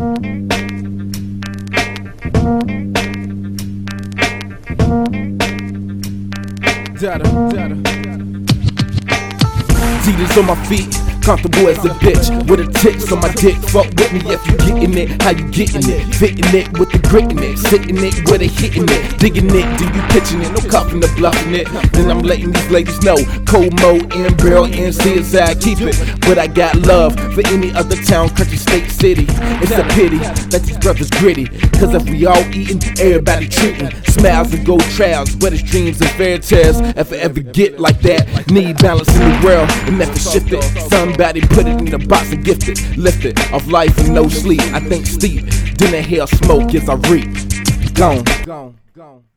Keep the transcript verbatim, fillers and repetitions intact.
Dada, dada. Titties on my feet, comfortable as a bitch. With a tits on my dick, fuck with me if you getting it. How you getting it? Fitting it with the grit in it. Sitting it where they hitting it. Digging it, do you pitching it? No cuffing or bluffing it. Then I'm letting these ladies know. Cold mode, in barrel, N C is how I keep it. But I got love for any other town, country, state, city. It's a pity that these brothers gritty. Cause if we all eating, everybody treating. Smiles and gold trials, wettest dreams and fairy tales. If I ever get like that, need balance in the world and never shift it. Somebody put it in the box and gift it. Lift it off life and no sleep. I think steep, then the hell smoke as I reap. Gone. Gone. Gone.